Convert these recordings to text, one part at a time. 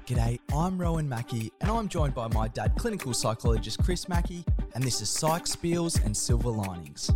G'day, I'm Rowan Mackey and I'm joined by my dad, clinical psychologist Chris Mackey, and this is Psych Spiels and Silver Linings.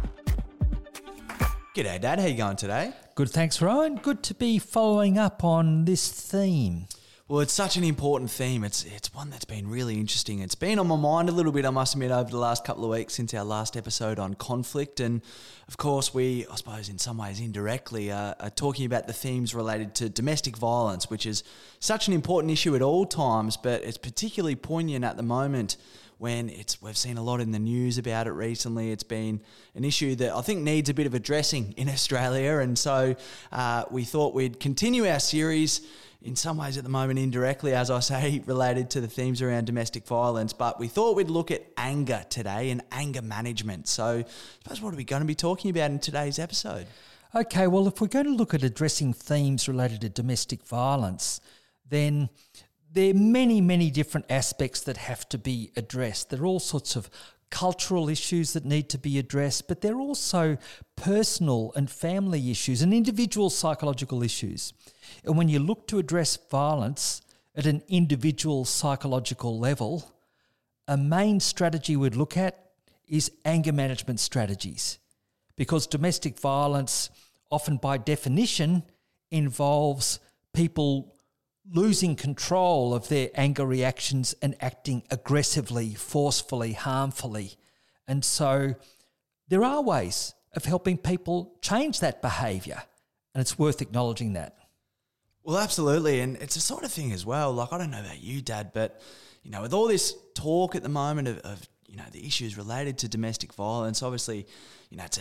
G'day Dad, how you going today? Good, thanks Rowan. Good to be following up on this theme. Well, it's such an important theme. It's one that's been really interesting. It's been on my mind a little bit, I must admit, over the last couple of weeks since our last episode on conflict. And of course, we, I suppose in some ways indirectly, are talking about the themes related to domestic violence, which is such an important issue at all times, but it's particularly poignant at the moment when we've seen a lot in the news about it recently. It's been an issue that I think needs a bit of addressing in Australia. And so we thought we'd continue our series in some ways at the moment indirectly, as I say, related to the themes around domestic violence. But we thought we'd look at anger today and anger management. So I suppose what are we going to be talking about in today's episode? Okay, well, if we're going to look at addressing themes related to domestic violence, then there are many, many different aspects that have to be addressed. There are all sorts of cultural issues that need to be addressed, but there are also personal and family issues and individual psychological issues. And when you look to address violence at an individual psychological level, a main strategy we'd look at is anger management strategies, because domestic violence often by definition involves people losing control of their anger reactions and acting aggressively, forcefully, harmfully. And so there are ways of helping people change that behaviour, and it's worth acknowledging that. Well, absolutely. And it's a sort of thing as well. Like, I don't know about you, Dad, but, you know, with all this talk at the moment of you know, the issues related to domestic violence, obviously, you know, it's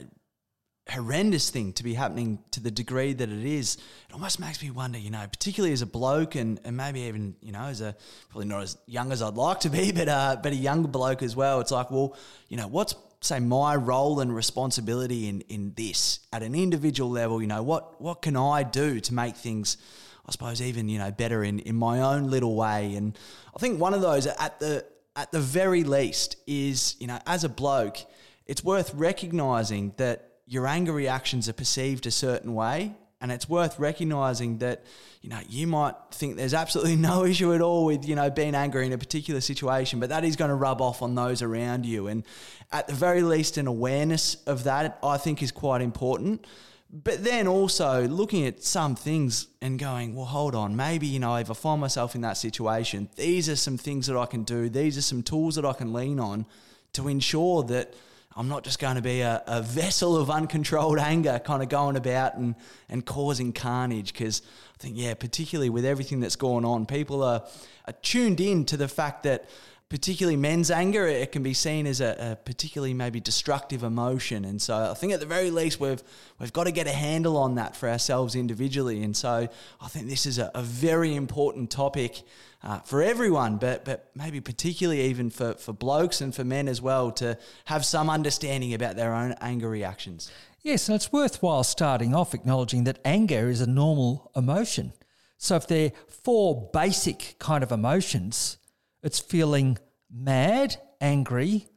a horrendous thing to be happening to the degree that it is. It almost makes me wonder, you know, particularly as a bloke and maybe even, you know, as a, probably not as young as I'd like to be, but a younger bloke as well. It's like, well, you know, what's, say, my role and responsibility in this at an individual level? You know, what can I do to make things, I suppose, even, you know, better in my own little way? And I think one of those at the very least is, you know, as a bloke, it's worth recognising that your anger reactions are perceived a certain way, and it's worth recognising that, you know, you might think there's absolutely no issue at all with, you know, being angry in a particular situation, but that is going to rub off on those around you. And at the very least, an awareness of that, I think, is quite important. But then also looking at some things and going, well, hold on, maybe, you know, if I find myself in that situation, these are some things that I can do. These are some tools that I can lean on to ensure that I'm not just going to be a vessel of uncontrolled anger kind of going about and causing carnage. Because I think, yeah, particularly with everything that's going on, people are tuned in to the fact that particularly men's anger, it can be seen as a particularly maybe destructive emotion. And so I think at the very least we've got to get a handle on that for ourselves individually. And so I think this is a very important topic for everyone, but maybe particularly even for blokes and for men as well, to have some understanding about their own anger reactions. Yes, and it's worthwhile starting off acknowledging that anger is a normal emotion. So if there are four basic kind of emotions, it's feeling mad, angry,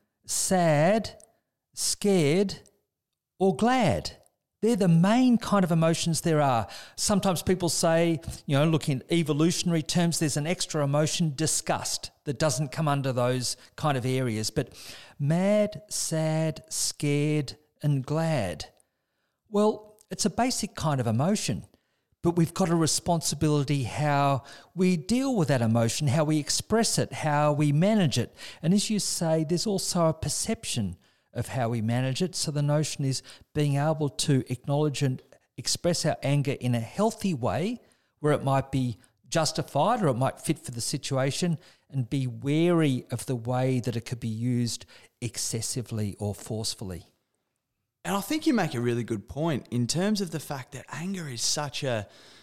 sad, scared, or glad. They're the main kind of emotions there are. Sometimes people say, you know, looking at evolutionary terms, there's an extra emotion, disgust, that doesn't come under those kind of areas. But mad, sad, scared, and glad, well, it's a basic kind of emotion. But we've got a responsibility how we deal with that emotion, how we express it, how we manage it. And as you say, there's also a perception of how we manage it. So the notion is being able to acknowledge and express our anger in a healthy way where it might be justified or it might fit for the situation, and be wary of the way that it could be used excessively or forcefully. And I think you make a really good point in terms of the fact that anger is such a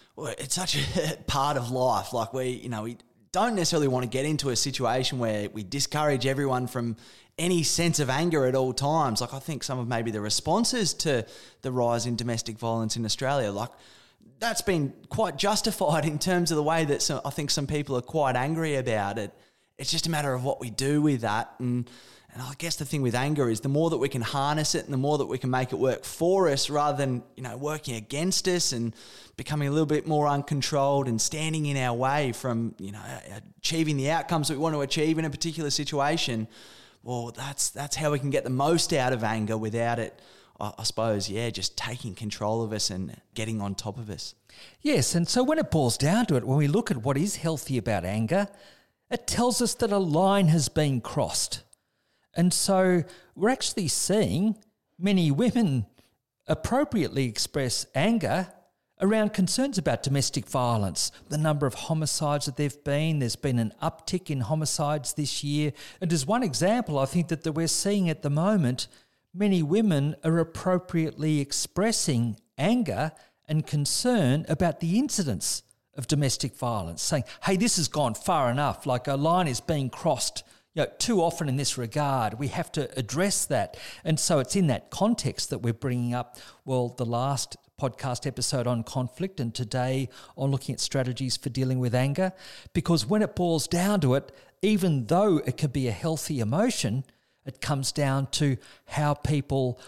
part of life. Like we don't necessarily want to get into a situation where we discourage everyone from any sense of anger at all times. Like I think some of maybe the responses to the rise in domestic violence in Australia, like that's been quite justified in terms of the way that I think some people are quite angry about it. It's just a matter of what we do with that. And And I guess the thing with anger is the more that we can harness it and the more that we can make it work for us rather than, working against us and becoming a little bit more uncontrolled and standing in our way from, achieving the outcomes that we want to achieve in a particular situation. Well, that's how we can get the most out of anger without it, I suppose, just taking control of us and getting on top of us. Yes, and so when it boils down to it, when we look at what is healthy about anger, it tells us that a line has been crossed. And so we're actually seeing many women appropriately express anger around concerns about domestic violence, the number of homicides that there's been an uptick in homicides this year. And as one example, I think that we're seeing at the moment, many women are appropriately expressing anger and concern about the incidence of domestic violence, saying, hey, this has gone far enough, like a line is being crossed too often in this regard. We have to address that. And so it's in that context that we're bringing up, the last podcast episode on conflict and today on looking at strategies for dealing with anger, because when it boils down to it, even though it can be a healthy emotion, it comes down to how people,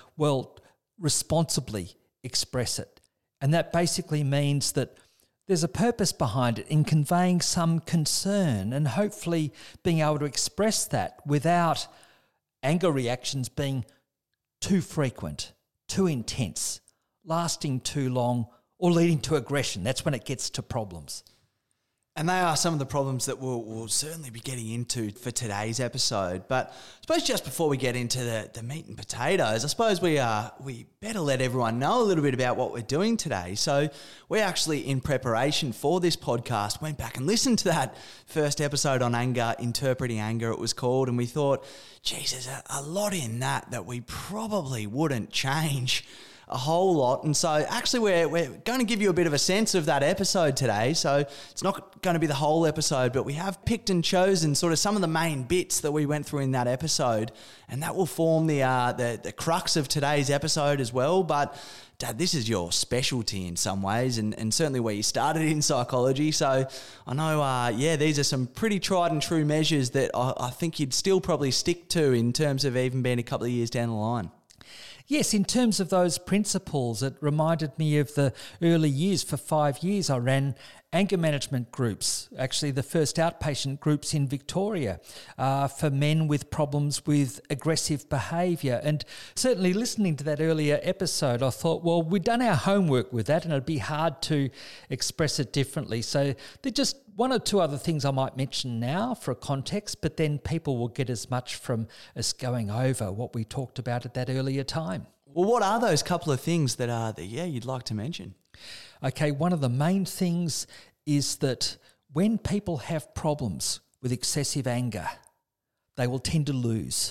responsibly express it. And that basically means that there's a purpose behind it in conveying some concern and hopefully being able to express that without anger reactions being too frequent, too intense, lasting too long, or leading to aggression. That's when it gets to problems. And they are some of the problems that we'll certainly be getting into for today's episode. But I suppose just before we get into the meat and potatoes, I suppose we better let everyone know a little bit about what we're doing today. So we actually, in preparation for this podcast, went back and listened to that first episode on anger, Interpreting Anger it was called, and we thought, geez, there's a lot in that we probably wouldn't change a whole lot. And so actually we're going to give you a bit of a sense of that episode today. So it's not going to be the whole episode, but we have picked and chosen sort of some of the main bits that we went through in that episode, and that will form the crux of today's episode as well. But Dad, this is your specialty in some ways, and certainly where you started in psychology. So I know, these are some pretty tried and true measures that I think you'd still probably stick to in terms of even being a couple of years down the line. Yes, in terms of those principles, it reminded me of the early years. For 5 years, I ran anger management groups, actually the first outpatient groups in Victoria for men with problems with aggressive behaviour. And certainly listening to that earlier episode, I thought, we'd done our homework with that and it'd be hard to express it differently. So there's just one or two other things I might mention now for a context, but then people will get as much from us going over what we talked about at that earlier time. Well, what are those couple of things that you'd like to mention? Okay, one of the main things is that when people have problems with excessive anger, they will tend to lose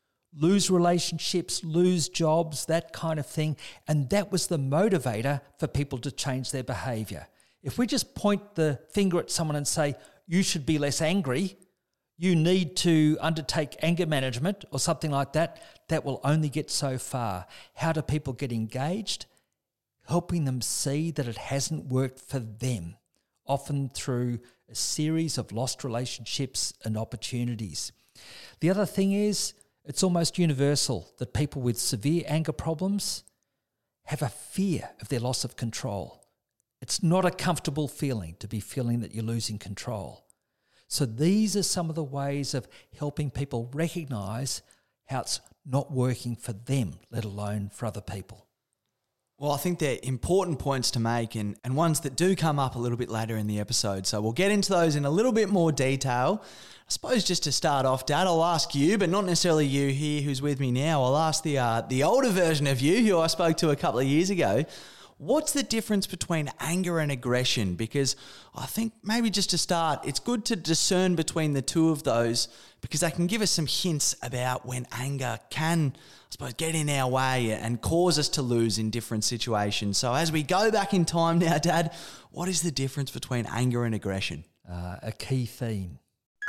relationships, lose jobs, that kind of thing. And that was the motivator for people to change their behaviour. If we just point the finger at someone and say, you should be less angry, you need to undertake anger management or something like that, that will only get so far. How do people get engaged? Helping them see that it hasn't worked for them, often through a series of lost relationships and opportunities. The other thing is, it's almost universal that people with severe anger problems have a fear of their loss of control. It's not a comfortable feeling to be feeling that you're losing control. So these are some of the ways of helping people recognise how it's not working for them, let alone for other people. Well, I think they're important points to make and ones that do come up a little bit later in the episode. So we'll get into those in a little bit more detail. I suppose just to start off, Dad, I'll ask you, but not necessarily you here who's with me now. I'll ask the older version of you who I spoke to a couple of years ago. What's the difference between anger and aggression? Because I think maybe just to start, it's good to discern between the two of those because they can give us some hints about when anger can, I suppose, get in our way and cause us to lose in different situations. So as we go back in time now, Dad, what is the difference between anger and aggression? A key theme.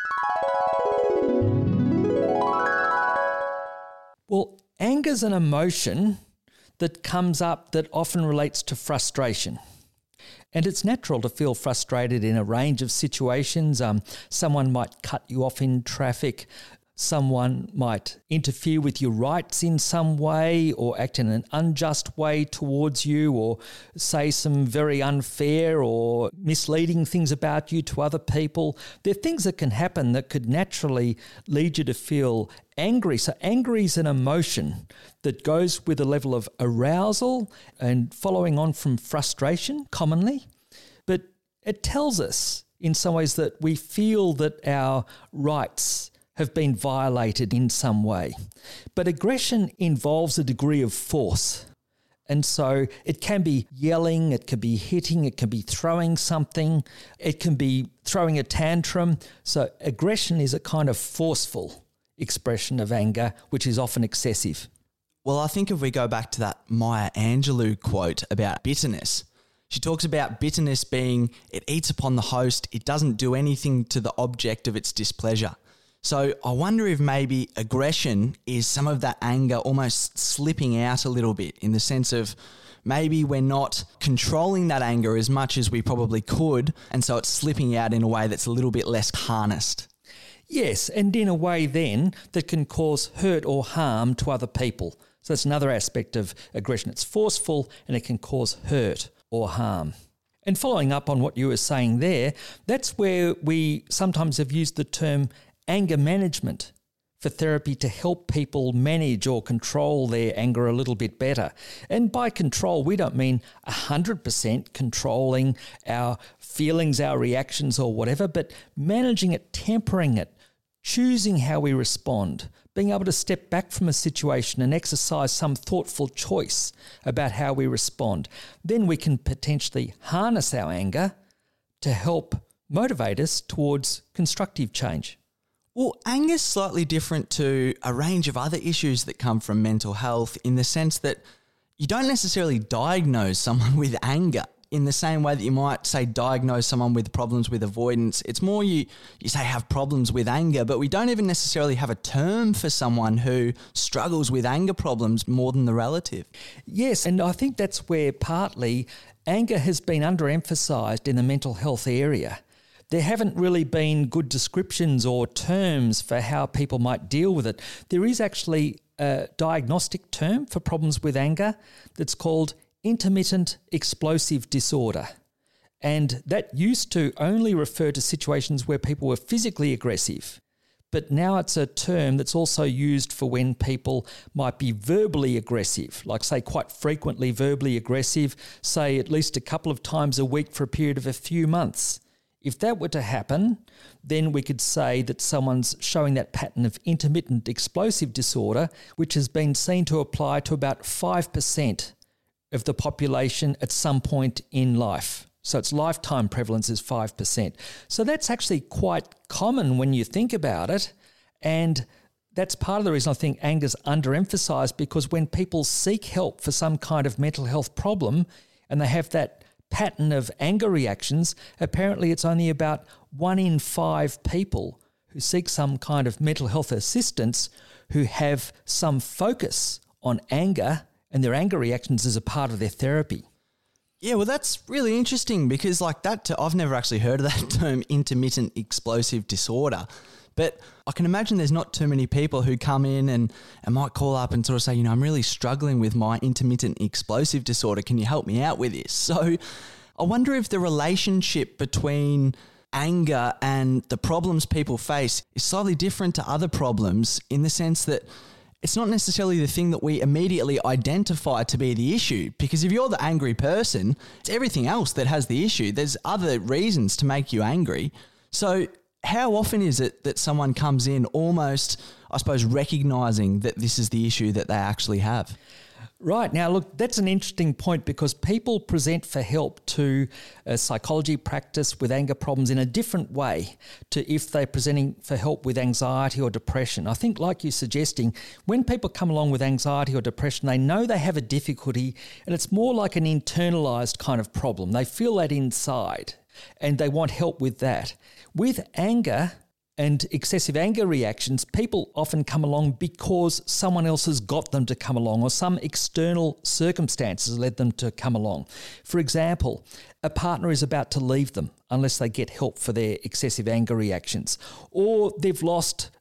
Well, anger's an emotion that comes up that often relates to frustration. And it's natural to feel frustrated in a range of situations. Someone might cut you off in traffic. someone might interfere with your rights in some way or act in an unjust way towards you or say some very unfair or misleading things about you to other people. There are things that can happen that could naturally lead you to feel angry. So angry is an emotion that goes with a level of arousal and following on from frustration commonly. But it tells us in some ways that we feel that our rights have been violated in some way. But aggression involves a degree of force. And so it can be yelling, it can be hitting, it can be throwing something, it can be throwing a tantrum. So aggression is a kind of forceful expression of anger, which is often excessive. Well, I think if we go back to that Maya Angelou quote about bitterness, she talks about bitterness being, it eats upon the host, it doesn't do anything to the object of its displeasure. So I wonder if maybe aggression is some of that anger almost slipping out a little bit, in the sense of maybe we're not controlling that anger as much as we probably could, and so it's slipping out in a way that's a little bit less harnessed. Yes, and in a way then that can cause hurt or harm to other people. So that's another aspect of aggression. It's forceful and it can cause hurt or harm. And following up on what you were saying there, that's where we sometimes have used the term anger management for therapy to help people manage or control their anger a little bit better. And by control, we don't mean 100% controlling our feelings, our reactions or whatever, but managing it, tempering it, choosing how we respond, being able to step back from a situation and exercise some thoughtful choice about how we respond. Then we can potentially harness our anger to help motivate us towards constructive change. Well, anger is slightly different to a range of other issues that come from mental health, in the sense that you don't necessarily diagnose someone with anger in the same way that you might, say, diagnose someone with problems with avoidance. It's more you say have problems with anger, but we don't even necessarily have a term for someone who struggles with anger problems more than the relative. Yes, and I think that's where partly anger has been underemphasised in the mental health area. There haven't really been good descriptions or terms for how people might deal with it. There is actually a diagnostic term for problems with anger that's called intermittent explosive disorder. And that used to only refer to situations where people were physically aggressive. But now it's a term that's also used for when people might be verbally aggressive, like say quite frequently verbally aggressive, say at least a couple of times a week for a period of a few months. If that were to happen, then we could say that someone's showing that pattern of intermittent explosive disorder, which has been seen to apply to about 5% of the population at some point in life. So its lifetime prevalence is 5%. So that's actually quite common when you think about it. And that's part of the reason I think anger's underemphasised, because when people seek help for some kind of mental health problem and they have that pattern of anger reactions, apparently it's only about 1 in 5 people who seek some kind of mental health assistance who have some focus on anger and their anger reactions as a part of their therapy. Yeah, well, that's really interesting, because like that, I've never actually heard of that term, intermittent explosive disorder. But I can imagine there's not too many people who come in and might call up and sort of say, I'm really struggling with my intermittent explosive disorder. Can you help me out with this? So I wonder if the relationship between anger and the problems people face is slightly different to other problems, in the sense that it's not necessarily the thing that we immediately identify to be the issue. Because if you're the angry person, it's everything else that has the issue. There's other reasons to make you angry. So how often is it that someone comes in almost, I suppose, recognising that this is the issue that they actually have? Right. Now, look, that's an interesting point, because people present for help to a psychology practice with anger problems in a different way to if they're presenting for help with anxiety or depression. I think, like you're suggesting, when people come along with anxiety or depression, they know they have a difficulty, and it's more like an internalised kind of problem. They feel that inside and they want help with that. With anger and excessive anger reactions, people often come along because someone else has got them to come along, or some external circumstances led them to come along. For example, a partner is about to leave them unless they get help for their excessive anger reactions, or they've lost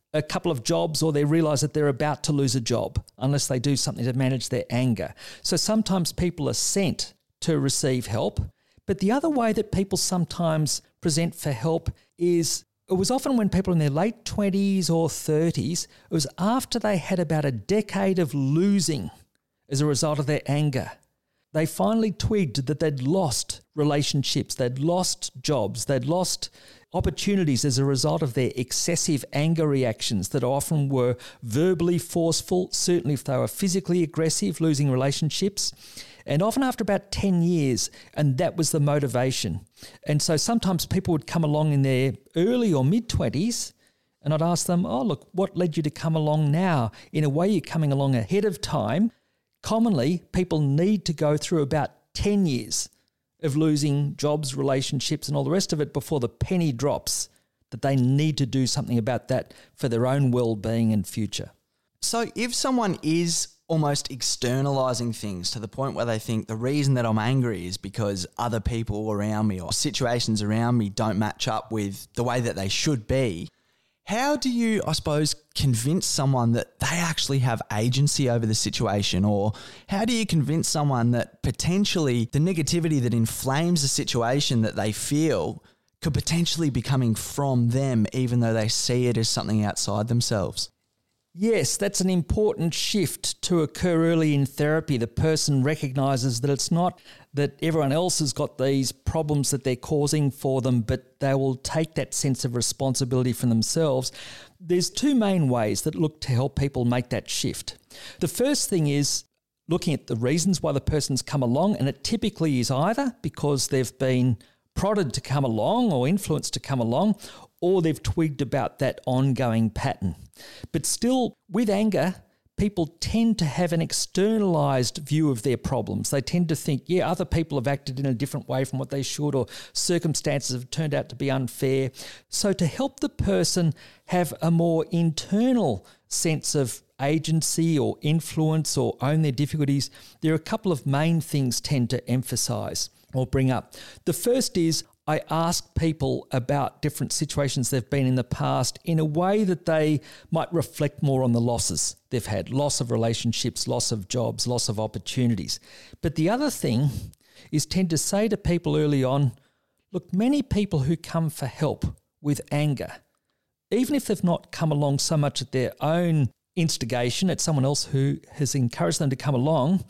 a couple of jobs or they realise that they're about to lose a job unless they do something to manage their anger. So sometimes people are sent to receive help. But the other way that people sometimes present for help is, it was often when people in their late 20s or 30s, it was after they had about a decade of losing as a result of their anger. They finally twigged that they'd lost relationships, they'd lost jobs, they'd lost opportunities as a result of their excessive anger reactions that often were verbally forceful, certainly if they were physically aggressive, losing relationships, and often after about 10 years, and that was the motivation. And so sometimes people would come along in their early or mid-20s, and I'd ask them, oh, look, what led you to come along now? In a way, you're coming along ahead of time. Commonly, people need to go through about 10 years of losing jobs, relationships, and all the rest of it before the penny drops that they need to do something about that for their own well-being and future. So if someone is almost externalizing things to the point where they think the reason that I'm angry is because other people around me or situations around me don't match up with the way that they should be, how do you, I suppose, convince someone that they actually have agency over the situation? Or how do you convince someone that potentially the negativity that inflames the situation that they feel could potentially be coming from them, even though they see it as something outside themselves? Yes, that's an important shift to occur early in therapy. The person recognises that it's not that everyone else has got these problems that they're causing for them, but they will take that sense of responsibility from themselves. There's two main ways that look to help people make that shift. The first thing is looking at the reasons why the person's come along, and it typically is either because they've been prodded to come along or influenced to come along, or they've twigged about that ongoing pattern. But still, with anger, people tend to have an externalized view of their problems. They tend to think, yeah, other people have acted in a different way from what they should, or circumstances have turned out to be unfair. So to help the person have a more internal sense of agency or influence or own their difficulties, there are a couple of main things tend to emphasize or bring up. The first is, I ask people about different situations they've been in the past in a way that they might reflect more on the losses they've had, loss of relationships, loss of jobs, loss of opportunities. But the other thing is tend to say to people early on, look, many people who come for help with anger, even if they've not come along so much at their own instigation, it's someone else who has encouraged them to come along,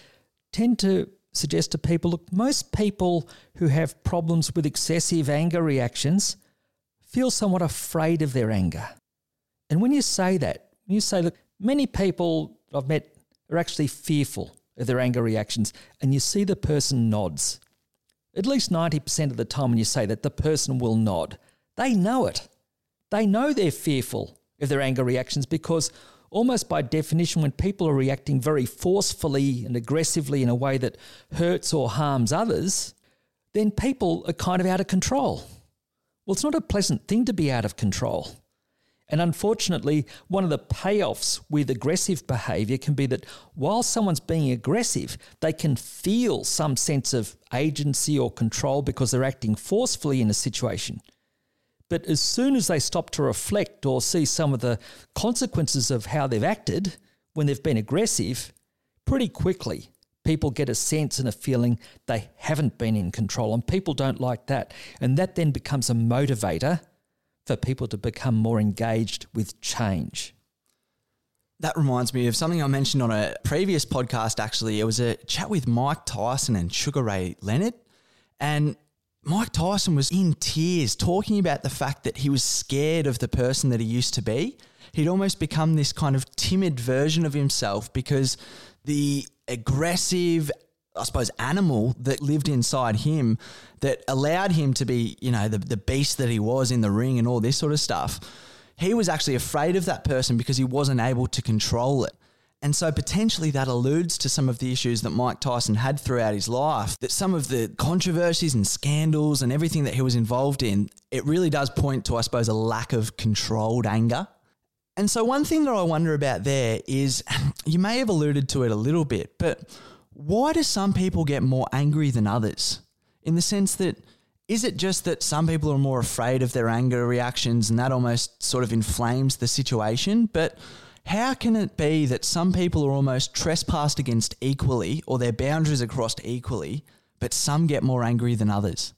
tend to suggest to people, look, most people who have problems with excessive anger reactions feel somewhat afraid of their anger. And when you say that, you say, look, many people I've met are actually fearful of their anger reactions, and you see the person nods. At least 90% of the time when you say that, the person will nod. They know it. They know they're fearful of their anger reactions because almost by definition, when people are reacting very forcefully and aggressively in a way that hurts or harms others, then people are kind of out of control. Well, it's not a pleasant thing to be out of control. And unfortunately, one of the payoffs with aggressive behaviour can be that while someone's being aggressive, they can feel some sense of agency or control because they're acting forcefully in a situation. But as soon as they stop to reflect or see some of the consequences of how they've acted when they've been aggressive, pretty quickly people get a sense and a feeling they haven't been in control, and people don't like that. And that then becomes a motivator for people to become more engaged with change. That reminds me of something I mentioned on a previous podcast, actually. It was a chat with Mike Tyson and Sugar Ray Leonard, and Mike Tyson was in tears talking about the fact that he was scared of the person that he used to be. He'd almost become this kind of timid version of himself because the aggressive, I suppose, animal that lived inside him that allowed him to be, you know, the beast that he was in the ring and all this sort of stuff. He was actually afraid of that person because he wasn't able to control it. And so potentially that alludes to some of the issues that Mike Tyson had throughout his life, that some of the controversies and scandals and everything that he was involved in, it really does point to, I suppose, a lack of controlled anger. And so one thing that I wonder about there is, you may have alluded to it a little bit, but why do some people get more angry than others? In the sense that Is it just that some people are more afraid of their anger reactions and that almost sort of inflames the situation? But how can it be that some people are almost trespassed against equally, or their boundaries are crossed equally, but some get more angry than others?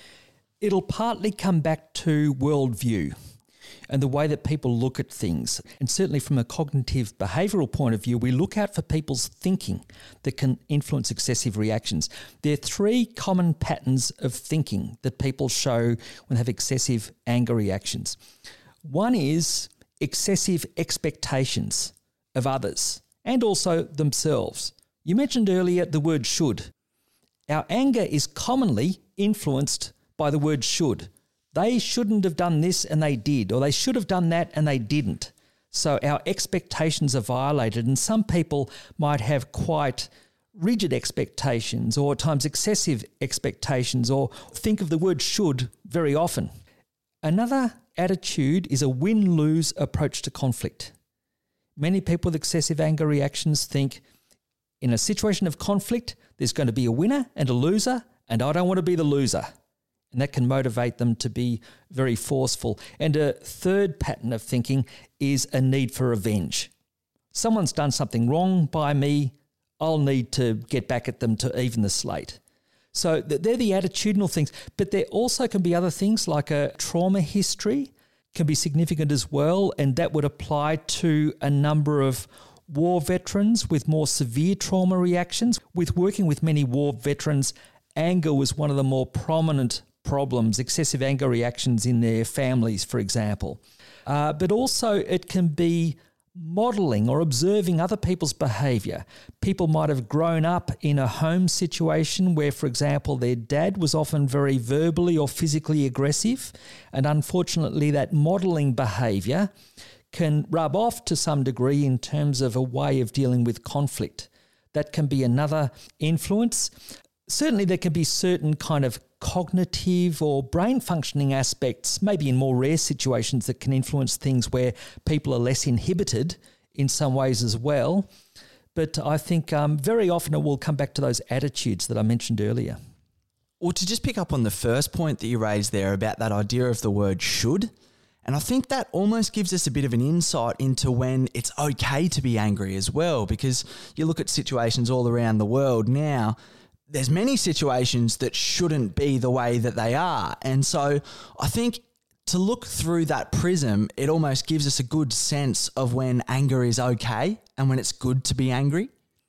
It'll partly come back to worldview and the way that people look at things. And certainly from a cognitive behavioural point of view, we look out for people's thinking that can influence excessive reactions. There are three common patterns of thinking that people show when they have excessive anger reactions. One is excessive expectations of others and also themselves. You mentioned earlier the word should. Our anger is commonly influenced by the word should. They shouldn't have done this and they did, or they should have done that and they didn't. So our expectations are violated, and some people might have quite rigid expectations or at times excessive expectations, or think of the word should very often. Another attitude is a win-lose approach to conflict. Many people with excessive anger reactions think in a situation of conflict, there's going to be a winner and a loser, and I don't want to be the loser. And that can motivate them to be very forceful. And a third pattern of thinking is a need for revenge. Someone's done something wrong by me, I'll need to get back at them to even the slate. So they're the attitudinal things, but there also can be other things like a trauma history can be significant as well, and that would apply to a number of war veterans with more severe trauma reactions. With working with many war veterans, anger was one of the more prominent problems, excessive anger reactions in their families, for example. But also it can be modelling or observing other people's behaviour. People might have grown up in a home situation where, for example, their dad was often very verbally or physically aggressive, and unfortunately that modelling behaviour can rub off to some degree in terms of a way of dealing with conflict. That can be another influence. Certainly there can be certain kind of cognitive or brain functioning aspects, maybe in more rare situations, that can influence things where people are less inhibited in some ways as well. But I think very often it will come back to those attitudes that I mentioned earlier. Well, to just pick up on the first point that you raised there about that idea of the word should, and I think that almost gives us a bit of an insight into when it's okay to be angry as well, because you look at situations all around the world now, there's many situations that shouldn't be the way that they are. And so I think to look through that prism, it almost gives us a good sense of when anger is okay and when it's good to be angry.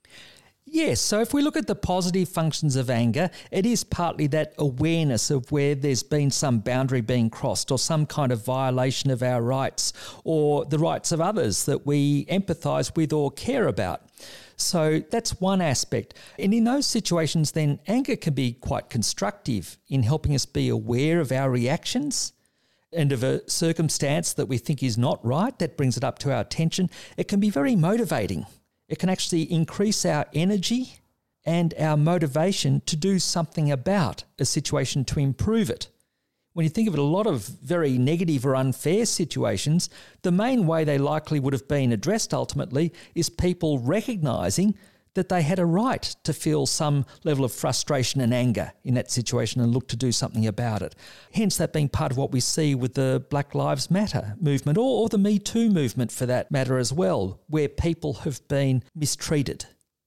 Yes, so if we look at the positive functions of anger, it is partly that awareness of where there's been some boundary being crossed or some kind of violation of our rights or the rights of others that we empathise with or care about. So that's one aspect. And in those situations, then anger can be quite constructive in helping us be aware of our reactions and of a circumstance that we think is not right. That brings it up to our attention. It can be very motivating. It can actually increase our energy and our motivation to do something about a situation to improve it. When you think of it, a lot of very negative or unfair situations, the main way they likely would have been addressed ultimately is people recognising that they had a right to feel some level of frustration and anger in that situation and look to do something about it. Hence that being part of what we see with the Black Lives Matter movement or the Me Too movement for that matter as well, where people have been mistreated.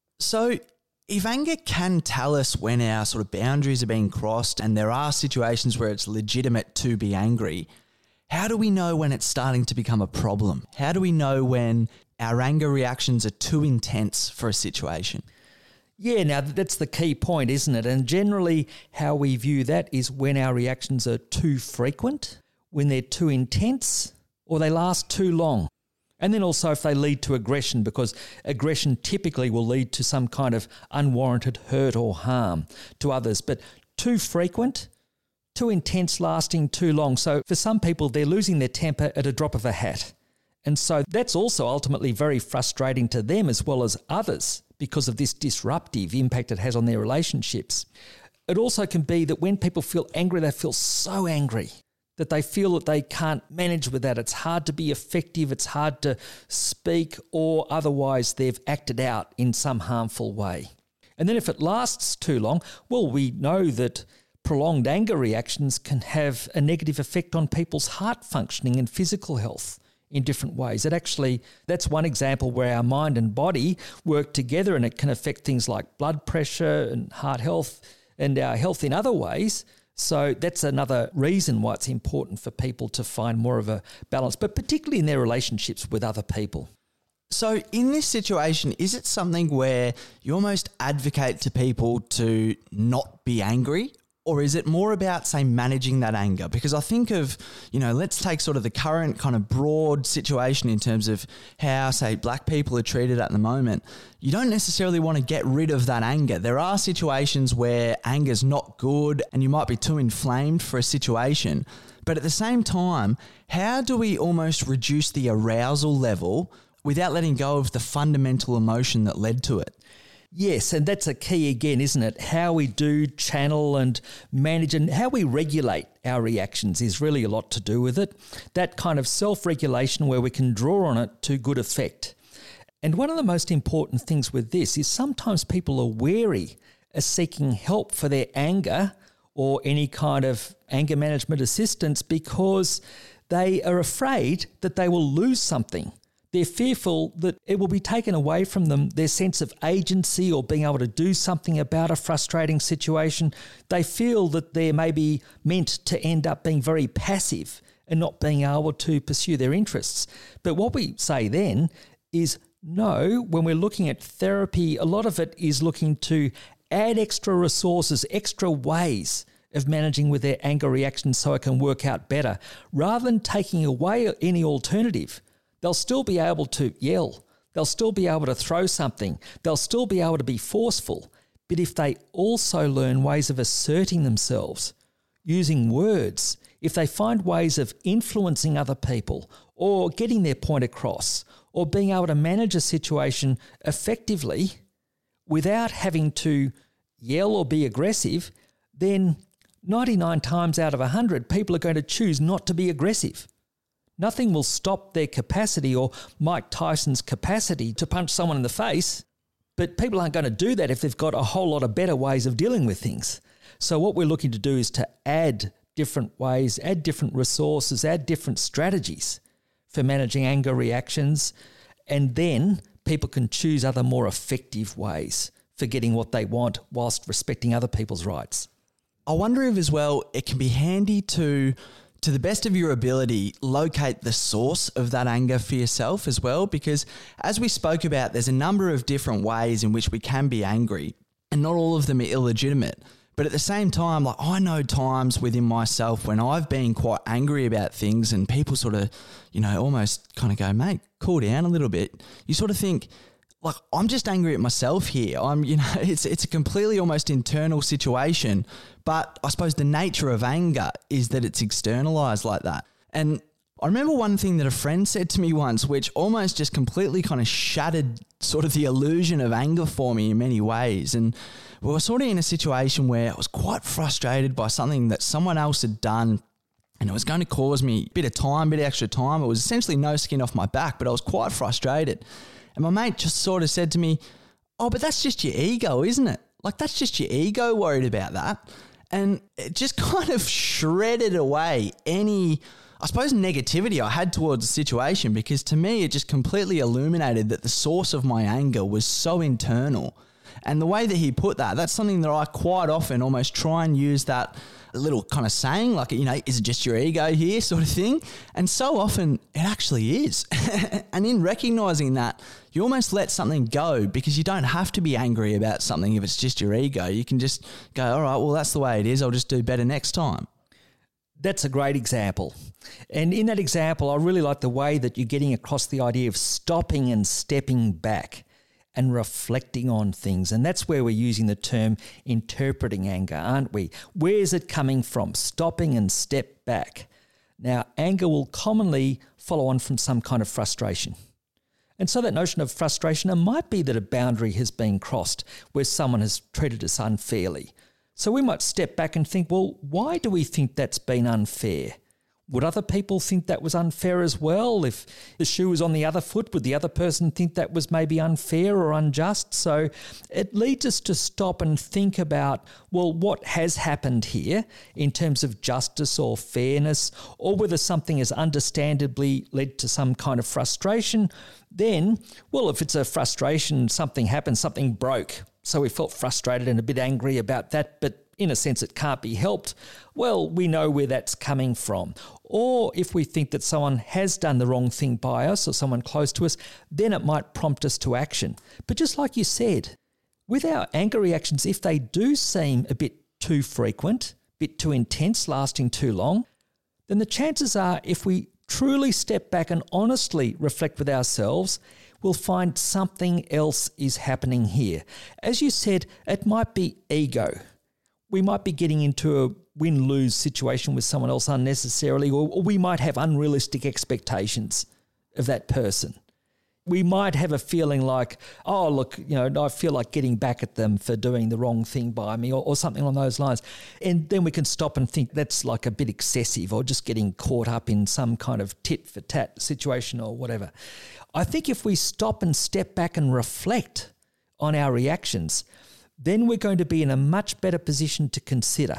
So if anger can tell us when our sort of boundaries are being crossed and there are situations where it's legitimate to be angry, how do we know when it's starting to become a problem? How do we know when our anger reactions are too intense for a situation? Yeah, now that's the key point, isn't it? And generally how we view that is when our reactions are too frequent, when they're too intense, or they last too long. And then also if they lead to aggression, because aggression typically will lead to some kind of unwarranted hurt or harm to others. But too frequent, too intense, lasting too long. So for some people, they're losing their temper at a drop of a hat. And so that's also ultimately very frustrating to them as well as others because of this disruptive impact it has on their relationships. It also can be that when people feel angry, they feel so angry that they feel that they can't manage with that. It's hard to be effective, it's hard to speak, or otherwise they've acted out in some harmful way. And then if it lasts too long, well, we know that prolonged anger reactions can have a negative effect on people's heart functioning and physical health in different ways. That's one example where our mind and body work together, and it can affect things like blood pressure and heart health and our health in other ways. So that's another reason why it's important for people to find more of a balance, but particularly in their relationships with other people. So in this situation, is it something where you almost advocate to people to not be angry? Or is it more about, say, managing that anger? Because I think of, let's take sort of the current kind of broad situation in terms of how, say, black people are treated at the moment. You don't necessarily want to get rid of that anger. There are situations where anger's not good and you might be too inflamed for a situation. But at the same time, how do we almost reduce the arousal level without letting go of the fundamental emotion that led to it? Yes, and that's a key again, isn't it? How we do channel and manage and how we regulate our reactions is really a lot to do with it. That kind of self-regulation where we can draw on it to good effect. And one of the most important things with this is sometimes people are wary of seeking help for their anger or any kind of anger management assistance because they are afraid that they will lose something. They're fearful that it will be taken away from them, their sense of agency or being able to do something about a frustrating situation. They feel that they're maybe meant to end up being very passive and not being able to pursue their interests. But what we say then is no, when we're looking at therapy, a lot of it is looking to add extra resources, extra ways of managing with their anger reactions so it can work out better, rather than taking away any alternative. They'll still be able to yell. They'll still be able to throw something. They'll still be able to be forceful. But if they also learn ways of asserting themselves, using words, if they find ways of influencing other people or getting their point across or being able to manage a situation effectively without having to yell or be aggressive, then 99 times out of 100, people are going to choose not to be aggressive. Nothing will stop their capacity or Mike Tyson's capacity to punch someone in the face, but people aren't going to do that if they've got a whole lot of better ways of dealing with things. So what we're looking to do is to add different ways, add different resources, add different strategies for managing anger reactions, and then people can choose other more effective ways for getting what they want whilst respecting other people's rights. I wonder if as well it can be handy to the best of your ability, locate the source of that anger for yourself as well, because as we spoke about, there's a number of different ways in which we can be angry, and not all of them are illegitimate. But at the same time, like I know times within myself when I've been quite angry about things and people sort of, almost kind of go, mate, cool down a little bit. You sort of think, like, I'm just angry at myself here. It's a completely almost internal situation. But I suppose the nature of anger is that it's externalized like that. And I remember one thing that a friend said to me once, which almost just completely kind of shattered sort of the illusion of anger for me in many ways. And we were sort of in a situation where I was quite frustrated by something that someone else had done, and it was going to cause me a bit of extra time. It was essentially no skin off my back, but I was quite frustrated. And my mate just sort of said to me, oh, but that's just your ego, isn't it? Like, that's just your ego worried about that. And it just kind of shredded away any, I suppose, negativity I had towards the situation, because to me, it just completely illuminated that the source of my anger was so internal. And the way that he put that, that's something that I quite often almost try and use that little kind of saying, like, is it just your ego here sort of thing? And so often it actually is. And in recognizing that, you almost let something go, because you don't have to be angry about something if it's just your ego. You can just go, all right, well, that's the way it is. I'll just do better next time. That's a great example. And in that example, I really like the way that you're getting across the idea of stopping and stepping back and reflecting on things. And that's where we're using the term interpreting anger, aren't we? Where is it coming from? Stopping and step back. Now, anger will commonly follow on from some kind of frustration. And so that notion of frustration, it might be that a boundary has been crossed where someone has treated us unfairly. So we might step back and think, well, why do we think that's been unfair? Would other people think that was unfair as well? If the shoe was on the other foot, would the other person think that was maybe unfair or unjust? So it leads us to stop and think about, well, what has happened here in terms of justice or fairness, or whether something has understandably led to some kind of frustration. Then, well, if it's a frustration, something happened, something broke. So we felt frustrated and a bit angry about that, but in a sense, it can't be helped. Well, we know where that's coming from. Or if we think that someone has done the wrong thing by us or someone close to us, then it might prompt us to action. But just like you said, with our anger reactions, if they do seem a bit too frequent, a bit too intense, lasting too long, then the chances are if we truly step back and honestly reflect with ourselves, we'll find something else is happening here. As you said, it might be ego. We might be getting into a win-lose situation with someone else unnecessarily, or we might have unrealistic expectations of that person. We might have a feeling like, oh, look, I feel like getting back at them for doing the wrong thing by me, or something along those lines. And then we can stop and think that's like a bit excessive, or just getting caught up in some kind of tit-for-tat situation or whatever. I think if we stop and step back and reflect on our reactions, then we're going to be in a much better position to consider,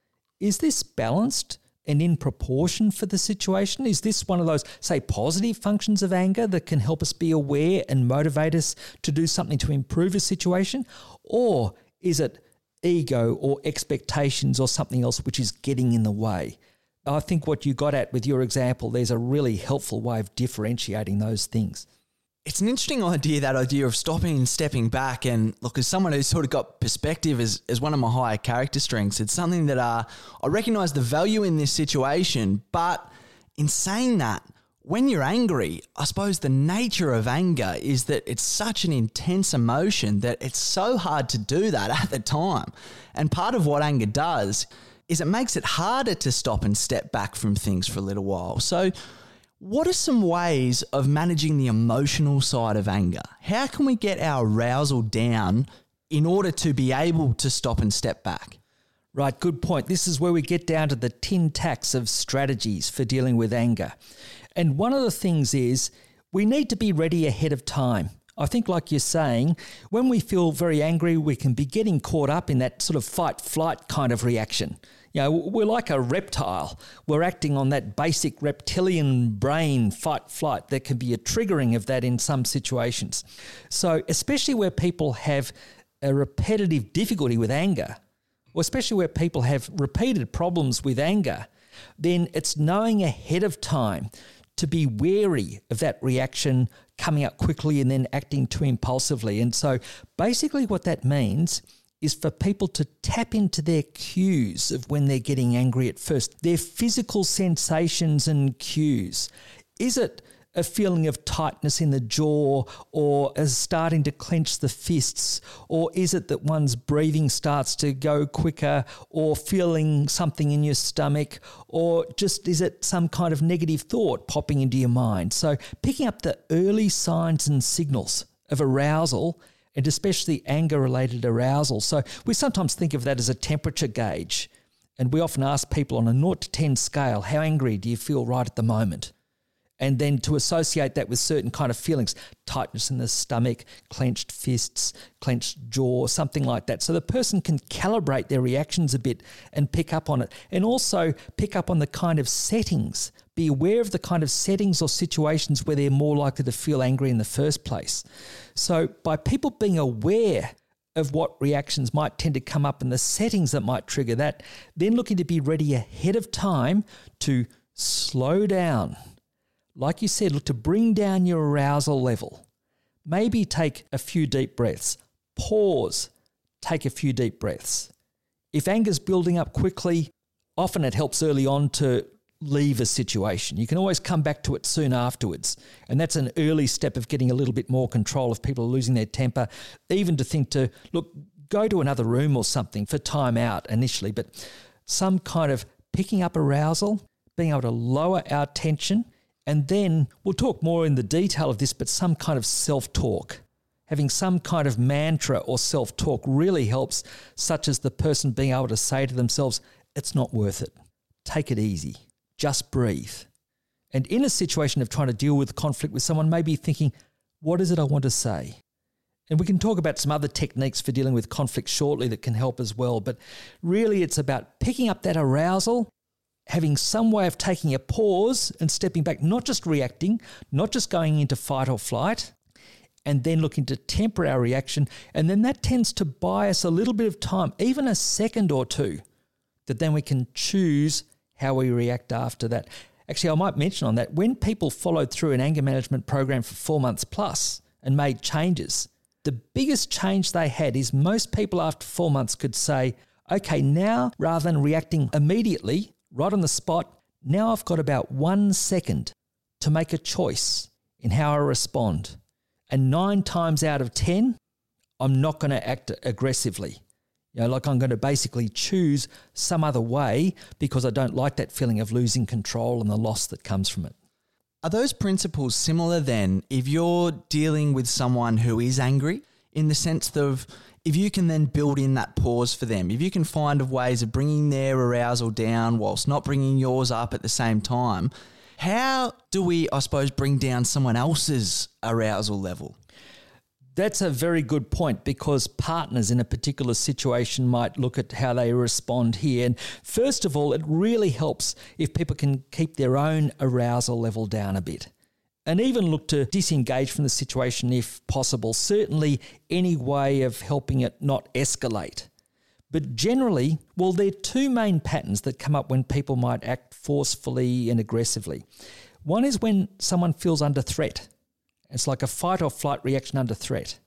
is this balanced and in proportion for the situation? Is this one of those, say, positive functions of anger that can help us be aware and motivate us to do something to improve a situation? Or is it ego or expectations or something else which is getting in the way? I think what you got at with your example, there's a really helpful way of differentiating those things. It's an interesting idea, that idea of stopping and stepping back. And look, as someone who's sort of got perspective as one of my higher character strengths, it's something that I recognise the value in this situation. But in saying that, when you're angry, I suppose the nature of anger is that it's such an intense emotion that it's so hard to do that at the time. And part of what anger does is it makes it harder to stop and step back from things for a little while. So what are some ways of managing the emotional side of anger? How can we get our arousal down in order to be able to stop and step back? Right, good point. This is where we get down to the tin tacks of strategies for dealing with anger. And one of the things is we need to be ready ahead of time. I think, like you're saying, when we feel very angry, we can be getting caught up in that sort of fight-flight kind of reaction. We're like a reptile. We're acting on that basic reptilian brain fight-flight. There can be a triggering of that in some situations. So especially where people have a repetitive difficulty with anger, or especially where people have repeated problems with anger, then it's knowing ahead of time to be wary of that reaction coming up quickly and then acting too impulsively. And so basically what that means is for people to tap into their cues of when they're getting angry at first, their physical sensations and cues. Is it a feeling of tightness in the jaw, or as starting to clench the fists? Or is it that one's breathing starts to go quicker, or feeling something in your stomach? Or just is it some kind of negative thought popping into your mind? So picking up the early signs and signals of arousal, and especially anger-related arousal. So we sometimes think of that as a temperature gauge. And we often ask people on a 0 to 10 scale, how angry do you feel right at the moment? And then to associate that with certain kind of feelings, tightness in the stomach, clenched fists, clenched jaw, something like that. So the person can calibrate their reactions a bit and pick up on it. And also pick up on the kind of settings. Be aware of the kind of settings or situations where they're more likely to feel angry in the first place. So by people being aware of what reactions might tend to come up and the settings that might trigger that, then looking to be ready ahead of time to slow down. Like you said, look to bring down your arousal level. Maybe take a few deep breaths. Pause. Take a few deep breaths. If anger's building up quickly, often it helps early on to leave a situation. You can always come back to it soon afterwards. And that's an early step of getting a little bit more control if people are losing their temper. Even to think to, look, go to another room or something for time out initially. But some kind of picking up arousal, being able to lower our tension. And then we'll talk more in the detail of this, but some kind of self-talk. Having some kind of mantra or self-talk really helps, such as the person being able to say to themselves, it's not worth it. Take it easy. just breathe. And in a situation of trying to deal with conflict with someone, maybe thinking, what is it I want to say? And we can talk about some other techniques for dealing with conflict shortly that can help as well. But really it's about picking up that arousal, having some way of taking a pause and stepping back, not just reacting, not just going into fight or flight, and then looking to temper our reaction. And then that tends to buy us a little bit of time, even a second or two, that then we can choose how we react after that. Actually, I might mention on that, when people followed through an anger management program for 4 months plus and made changes, the biggest change they had is most people after 4 months could say, okay, now rather than reacting immediately, right on the spot, now I've got about 1 second to make a choice in how I respond. And 9 times out of 10, I'm not going to act aggressively. Like I'm going to basically choose some other way because I don't like that feeling of losing control and the loss that comes from it. Are those principles similar then if you're dealing with someone who is angry, in the sense of if you can then build in that pause for them, if you can find ways of bringing their arousal down whilst not bringing yours up at the same time, how do we, I suppose, bring down someone else's arousal level? That's a very good point, because partners in a particular situation might look at how they respond here. And first of all, it really helps if people can keep their own arousal level down a bit and even look to disengage from the situation if possible. Certainly any way of helping it not escalate. But generally, well, there are 2 main patterns that come up when people might act forcefully and aggressively. One is when someone feels under threat. It's like a fight or flight reaction under threat.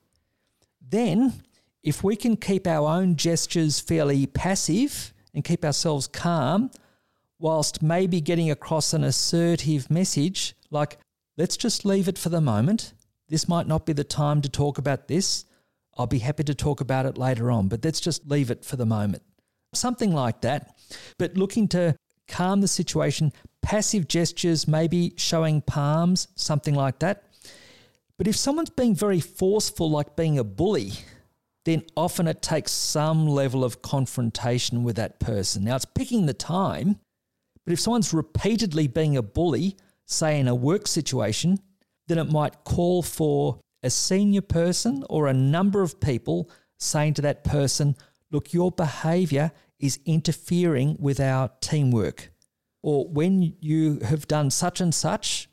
Then, if we can keep our own gestures fairly passive and keep ourselves calm, whilst maybe getting across an assertive message like, let's just leave it for the moment. This might not be the time to talk about this. I'll be happy to talk about it later on, but let's just leave it for the moment. Something like that. But looking to calm the situation, passive gestures, maybe showing palms, something like that. But if someone's being very forceful, like being a bully, then often it takes some level of confrontation with that person. Now, it's picking the time, but if someone's repeatedly being a bully, say in a work situation, then it might call for a senior person or a number of people saying to that person, look, your behaviour is interfering with our teamwork. Or when you have done such and such,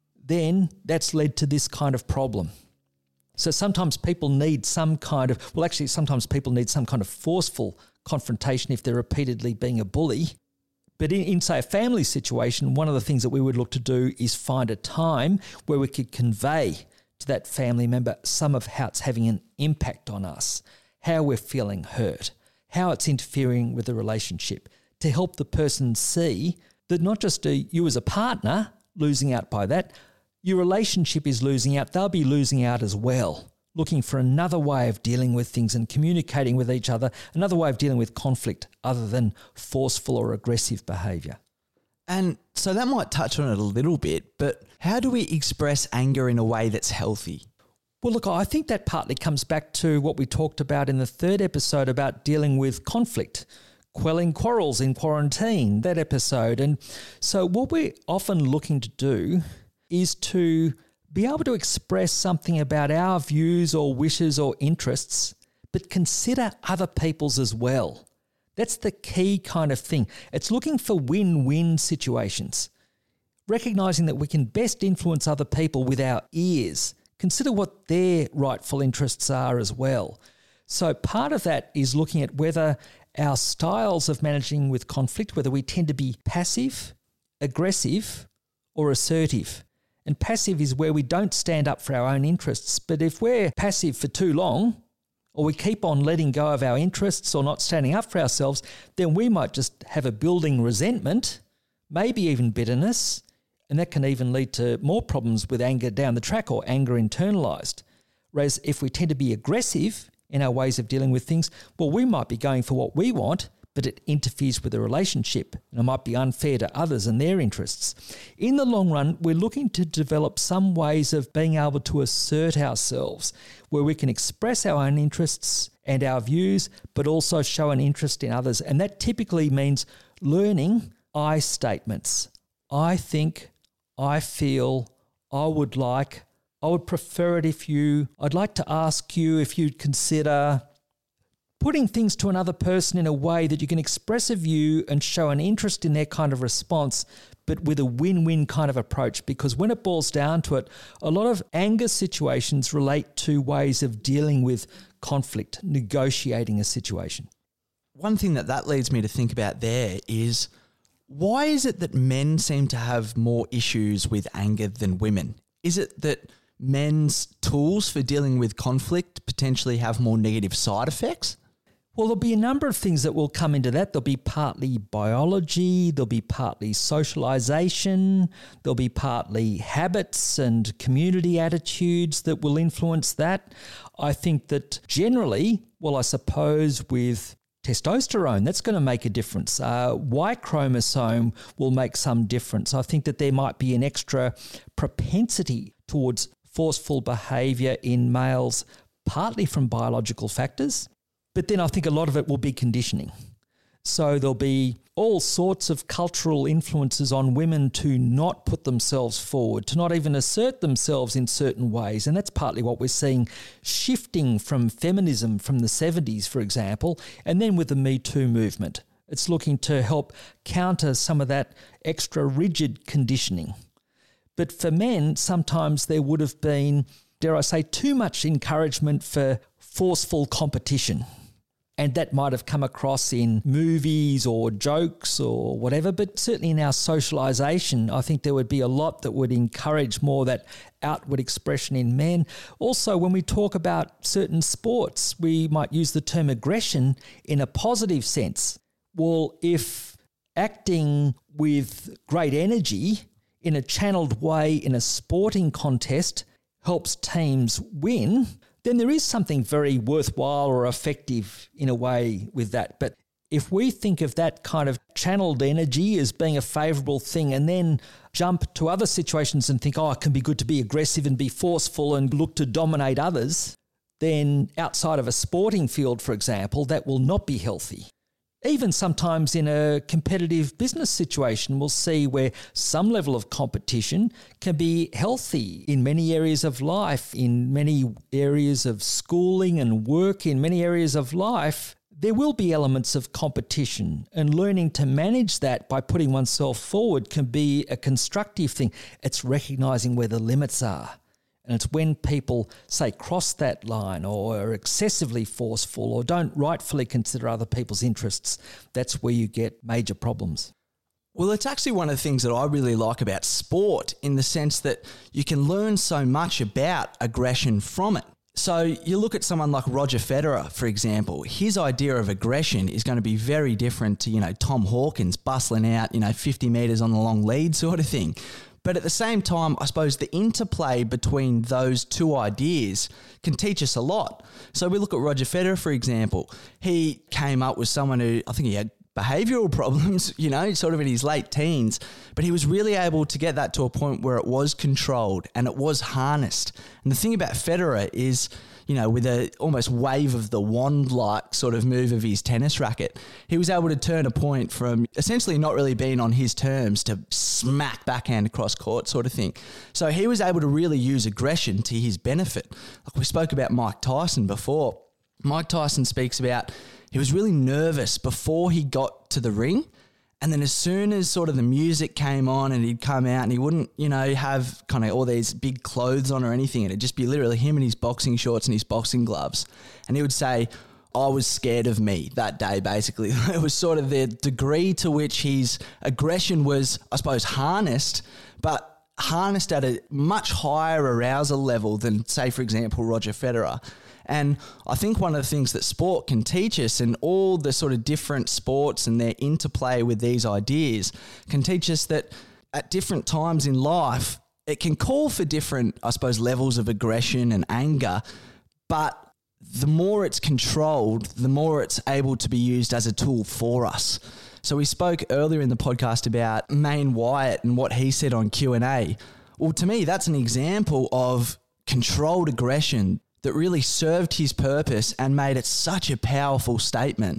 then that's led to this kind of problem. So sometimes people need sometimes people need some kind of forceful confrontation if they're repeatedly being a bully. But in, say, a family situation, one of the things that we would look to do is find a time where we could convey to that family member some of how it's having an impact on us, how we're feeling hurt, how it's interfering with the relationship, to help the person see that not just you as a partner losing out by that, your relationship is losing out. They'll be losing out as well, looking for another way of dealing with things and communicating with each other, another way of dealing with conflict other than forceful or aggressive behaviour. And so that might touch on it a little bit, but how do we express anger in a way that's healthy? Well, look, I think that partly comes back to what we talked about in the 3rd episode about dealing with conflict, quelling quarrels in quarantine, that episode. And so what we're often looking to do is to be able to express something about our views or wishes or interests, but consider other people's as well. That's the key kind of thing. It's looking for win-win situations, recognising that we can best influence other people with our ears. Consider what their rightful interests are as well. So part of that is looking at whether our styles of managing with conflict, whether we tend to be passive, aggressive, or assertive. And passive is where we don't stand up for our own interests. But if we're passive for too long, or we keep on letting go of our interests or not standing up for ourselves, then we might just have a building resentment, maybe even bitterness, and that can even lead to more problems with anger down the track or anger internalised. Whereas if we tend to be aggressive in our ways of dealing with things, well, we might be going for what we want, but it interferes with the relationship and it might be unfair to others and their interests. In the long run, we're looking to develop some ways of being able to assert ourselves where we can express our own interests and our views, but also show an interest in others. And that typically means learning I statements. I think, I feel, I would prefer it I'd like to ask you if you'd consider putting things to another person in a way that you can express a view and show an interest in their kind of response, but with a win-win kind of approach. Because when it boils down to it, a lot of anger situations relate to ways of dealing with conflict, negotiating a situation. One thing that leads me to think about there is, why is it that men seem to have more issues with anger than women? Is it that men's tools for dealing with conflict potentially have more negative side effects? Well, there'll be a number of things that will come into that. There'll be partly biology, there'll be partly socialization, there'll be partly habits and community attitudes that will influence that. I think that generally, I suppose with testosterone, that's going to make a difference. Y chromosome will make some difference. I think that there might be an extra propensity towards forceful behaviour in males, partly from biological factors. But then I think a lot of it will be conditioning. So there'll be all sorts of cultural influences on women to not put themselves forward, to not even assert themselves in certain ways. And that's partly what we're seeing shifting from feminism from the 70s, for example, and then with the Me Too movement. It's looking to help counter some of that extra rigid conditioning. But for men, sometimes there would have been, dare I say, too much encouragement for forceful competition. And that might have come across in movies or jokes or whatever, but certainly in our socialisation, I think there would be a lot that would encourage more that outward expression in men. Also, when we talk about certain sports, we might use the term aggression in a positive sense. Well, if acting with great energy in a channeled way in a sporting contest helps teams win, then there is something very worthwhile or effective in a way with that. But if we think of that kind of channeled energy as being a favourable thing and then jump to other situations and think, it can be good to be aggressive and be forceful and look to dominate others, then outside of a sporting field, for example, that will not be healthy. Even sometimes in a competitive business situation, we'll see where some level of competition can be healthy in many areas of life, in many areas of schooling and work, in many areas of life. There will be elements of competition, and learning to manage that by putting oneself forward can be a constructive thing. It's recognising where the limits are. And it's when people, say, cross that line or are excessively forceful or don't rightfully consider other people's interests, that's where you get major problems. Well, it's actually one of the things that I really like about sport, in the sense that you can learn so much about aggression from it. So you look at someone like Roger Federer, for example. His idea of aggression is going to be very different to, Tom Hawkins bustling out, 50 metres on the long lead sort of thing. But at the same time, I suppose the interplay between those two ideas can teach us a lot. So we look at Roger Federer, for example. He came up with someone who, I think he had behavioural problems, sort of in his late teens, but he was really able to get that to a point where it was controlled and it was harnessed. And the thing about Federer is, with a almost wave of the wand-like sort of move of his tennis racket, he was able to turn a point from essentially not really being on his terms to smack backhand across court sort of thing. So he was able to really use aggression to his benefit. Like we spoke about Mike Tyson before. Mike Tyson speaks about he was really nervous before he got to the ring. And then as soon as sort of the music came on and he'd come out and he wouldn't, have kind of all these big clothes on or anything, and it'd just be literally him in his boxing shorts and his boxing gloves. And he would say, I was scared of me that day, basically. It was sort of the degree to which his aggression was, I suppose, harnessed, but harnessed at a much higher arousal level than, say, for example, Roger Federer. And I think one of the things that sport can teach us, and all the sort of different sports and their interplay with these ideas, can teach us that at different times in life, it can call for different, I suppose, levels of aggression and anger, but the more it's controlled, the more it's able to be used as a tool for us. So we spoke earlier in the podcast about Mayne Wyatt and what he said on Q&A. Well, to me, that's an example of controlled aggression that really served his purpose and made it such a powerful statement.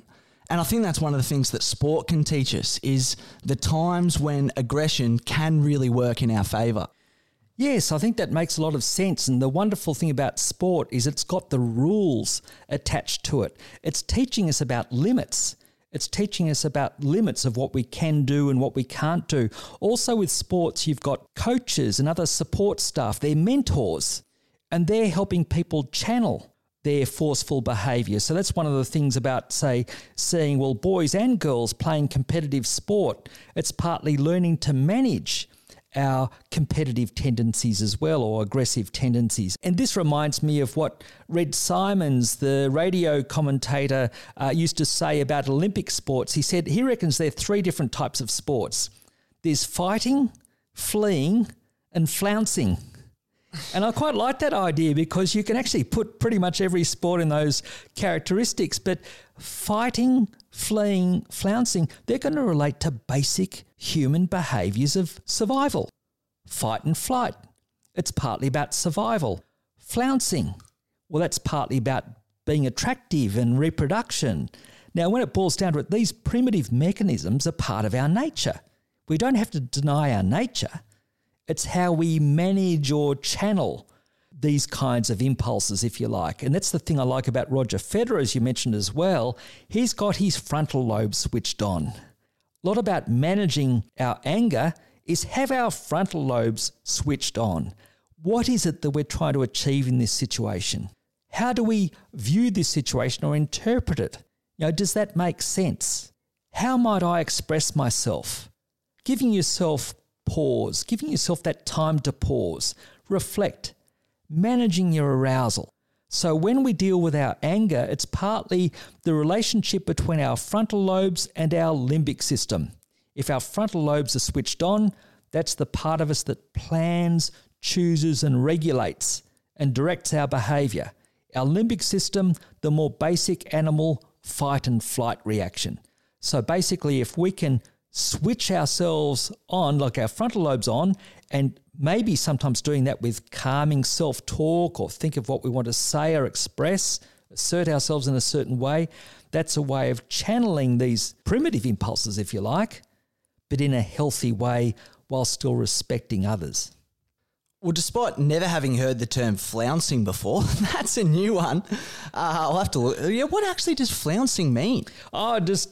And I think that's one of the things that sport can teach us is the times when aggression can really work in our favour. Yes, I think that makes a lot of sense. And the wonderful thing about sport is it's got the rules attached to it. It's teaching us about limits. It's teaching us about limits of what we can do and what we can't do. Also with sports, you've got coaches and other support staff. They're mentors, and they're helping people channel their forceful behaviour. So that's one of the things about, say, seeing, well, boys and girls playing competitive sport. It's partly learning to manage our competitive tendencies as well, or aggressive tendencies. And this reminds me of what Red Simons, the radio commentator, used to say about Olympic sports. He said he reckons there are 3 different types of sports. There's fighting, fleeing, and flouncing. And I quite like that idea because you can actually put pretty much every sport in those characteristics. But fighting, fleeing, flouncing, they're going to relate to basic human behaviours of survival. Fight and flight, it's partly about survival. Flouncing, well, that's partly about being attractive and reproduction. Now, when it boils down to it, these primitive mechanisms are part of our nature. We don't have to deny our nature. It's how we manage or channel these kinds of impulses, if you like. And that's the thing I like about Roger Federer, as you mentioned as well. He's got his frontal lobe switched on. A lot about managing our anger is have our frontal lobes switched on. What is it that we're trying to achieve in this situation? How do we view this situation or interpret it? Does that make sense? How might I express myself? Giving yourself pause, giving yourself that time to pause, reflect, managing your arousal. So when we deal with our anger, it's partly the relationship between our frontal lobes and our limbic system. If our frontal lobes are switched on, that's the part of us that plans, chooses and regulates and directs our behaviour. Our limbic system, the more basic animal fight and flight reaction. So basically, if we can switch ourselves on, like our frontal lobes on, and maybe sometimes doing that with calming self-talk or think of what we want to say or express, assert ourselves in a certain way, that's a way of channeling these primitive impulses, if you like, but in a healthy way while still respecting others. Well, despite never having heard the term flouncing before, that's a new one. I'll have to look. Yeah, what actually does flouncing mean? Oh, just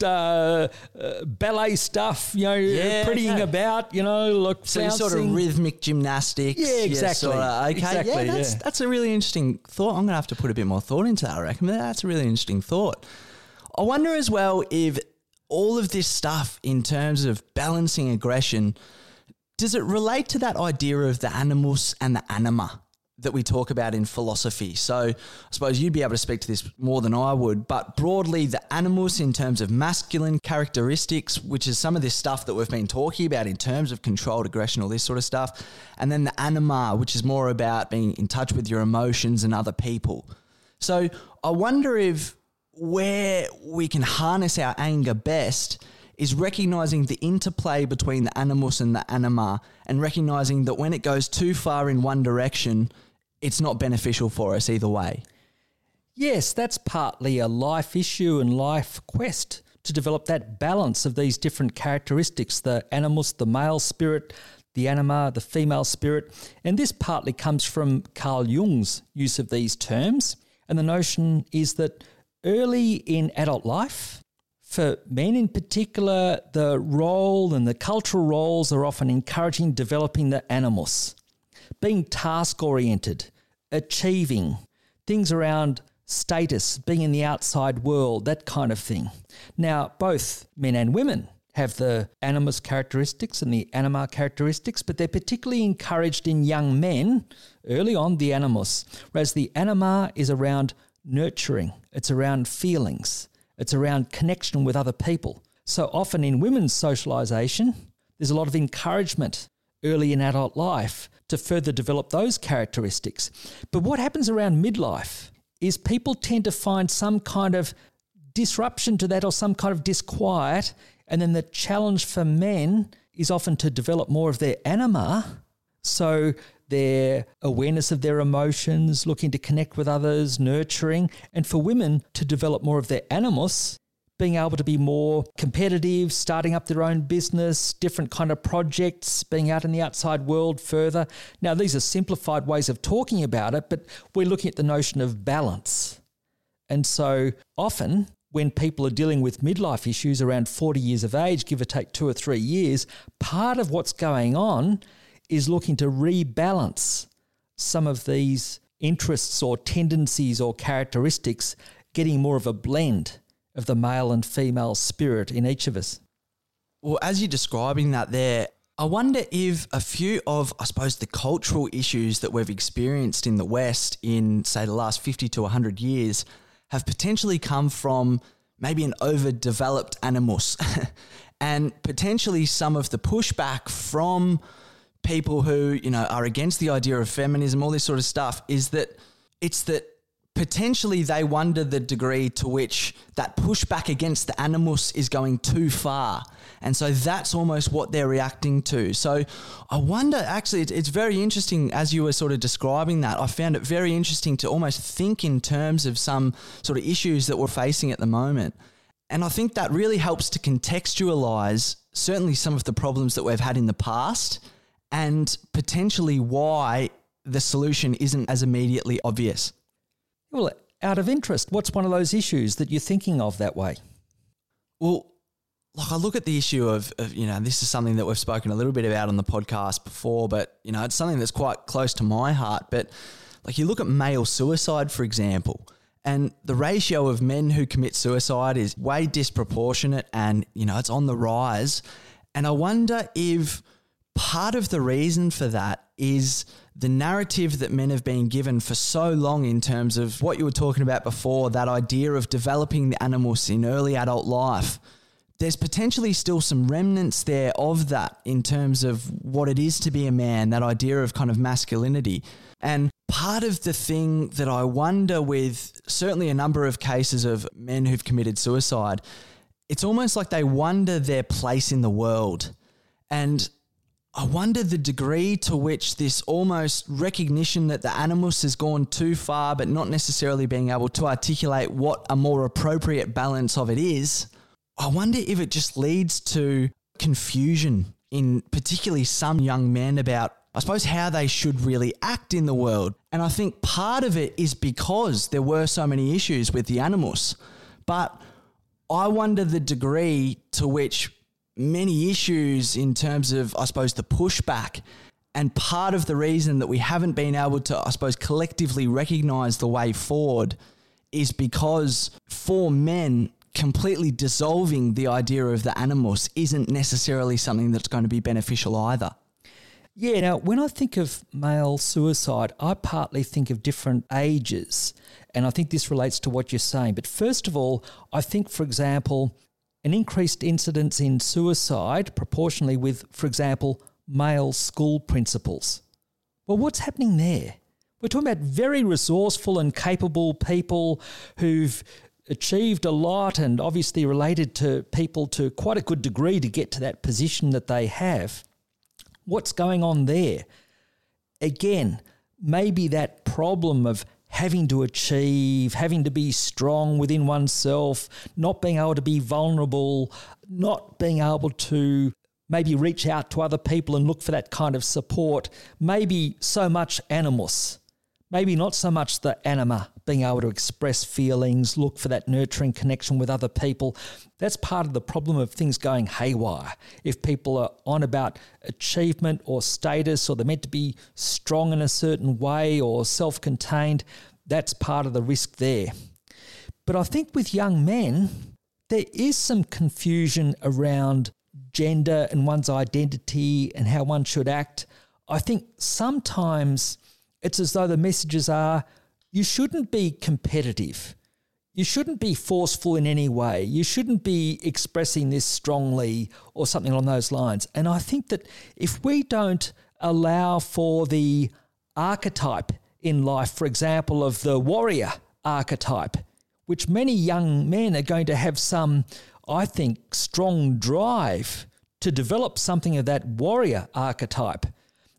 ballet stuff, prettying about, like so flouncing. Sort of rhythmic gymnastics. Yeah, exactly. Okay, exactly, that's a really interesting thought. I'm going to have to put a bit more thought into that, I reckon. That's a really interesting thought. I wonder as well if all of this stuff in terms of balancing aggression, does it relate to that idea of the animus and the anima that we talk about in philosophy? So I suppose you'd be able to speak to this more than I would, but broadly the animus in terms of masculine characteristics, which is some of this stuff that we've been talking about in terms of controlled aggression, all this sort of stuff, and then the anima, which is more about being in touch with your emotions and other people. So I wonder if where we can harness our anger best is recognising the interplay between the animus and the anima, and recognising that when it goes too far in one direction, it's not beneficial for us either way. Yes, that's partly a life issue and life quest to develop that balance of these different characteristics, the animus, the male spirit, the anima, the female spirit. And this partly comes from Carl Jung's use of these terms. And the notion is that early in adult life, for men in particular, the role and the cultural roles are often encouraging developing the animus, being task-oriented, achieving, things around status, being in the outside world, that kind of thing. Now, both men and women have the animus characteristics and the anima characteristics, but they're particularly encouraged in young men, early on, the animus, whereas the anima is around nurturing, it's around feelings, it's around connection with other people. So often in women's socialisation, there's a lot of encouragement early in adult life to further develop those characteristics. But what happens around midlife is people tend to find some kind of disruption to that or some kind of disquiet, and then the challenge for men is often to develop more of their anima, so their awareness of their emotions, looking to connect with others, nurturing, and for women to develop more of their animus, being able to be more competitive, starting up their own business, different kind of projects, being out in the outside world further. Now, these are simplified ways of talking about it, but we're looking at the notion of balance. And so often when people are dealing with midlife issues around 40 years of age, give or take 2 or 3 years, part of what's going on is looking to rebalance some of these interests or tendencies or characteristics, getting more of a blend of the male and female spirit in each of us. Well, as you're describing that there, I wonder if a few of, I suppose, the cultural issues that we've experienced in the West in, say, the last 50 to 100 years have potentially come from maybe an overdeveloped animus and potentially some of the pushback from people who, are against the idea of feminism, all this sort of stuff, is that it's that potentially they wonder the degree to which that pushback against the animus is going too far. And so that's almost what they're reacting to. So I wonder, actually, it's very interesting as you were sort of describing that. I found it very interesting to almost think in terms of some sort of issues that we're facing at the moment. And I think that really helps to contextualize certainly some of the problems that we've had in the past and potentially why the solution isn't as immediately obvious. Well, out of interest, what's one of those issues that you're thinking of that way? Well, like I look at the issue of this is something that we've spoken a little bit about on the podcast before, but, it's something that's quite close to my heart. But like you look at male suicide, for example, and the ratio of men who commit suicide is way disproportionate and, it's on the rise. And I wonder if part of the reason for that is the narrative that men have been given for so long in terms of what you were talking about before, that idea of developing the animus in early adult life. There's potentially still some remnants there of that in terms of what it is to be a man, that idea of kind of masculinity. And part of the thing that I wonder with certainly a number of cases of men who've committed suicide, it's almost like they wonder their place in the world. And I wonder the degree to which this almost recognition that the animus has gone too far, but not necessarily being able to articulate what a more appropriate balance of it is. I wonder if it just leads to confusion in particularly some young men about, I suppose, how they should really act in the world. And I think part of it is because there were so many issues with the animus. But I wonder the degree to which many issues in terms of, I suppose, the pushback, and part of the reason that we haven't been able to, I suppose, collectively recognise the way forward is because for men, completely dissolving the idea of the animus isn't necessarily something that's going to be beneficial either. Yeah, now when I think of male suicide, I partly think of different ages, and I think this relates to what you're saying. But first of all, I think, for example, an increased incidence in suicide proportionally with, for example, male school principals. Well, what's happening there? We're talking about very resourceful and capable people who've achieved a lot and obviously related to people to quite a good degree to get to that position that they have. What's going on there? Again, maybe that problem of having to achieve, having to be strong within oneself, not being able to be vulnerable, not being able to maybe reach out to other people and look for that kind of support, maybe so much animus, maybe not so much the anima, being able to express feelings, look for that nurturing connection with other people. That's part of the problem of things going haywire. If people are on about achievement or status, or they're meant to be strong in a certain way or self-contained, that's part of the risk there. But I think with young men, there is some confusion around gender and one's identity and how one should act. I think sometimes it's as though the messages are, you shouldn't be competitive. You shouldn't be forceful in any way. You shouldn't be expressing this strongly or something along those lines. And I think that if we don't allow for the archetype in life, for example, of the warrior archetype, which many young men are going to have some, I think, strong drive to develop something of that warrior archetype.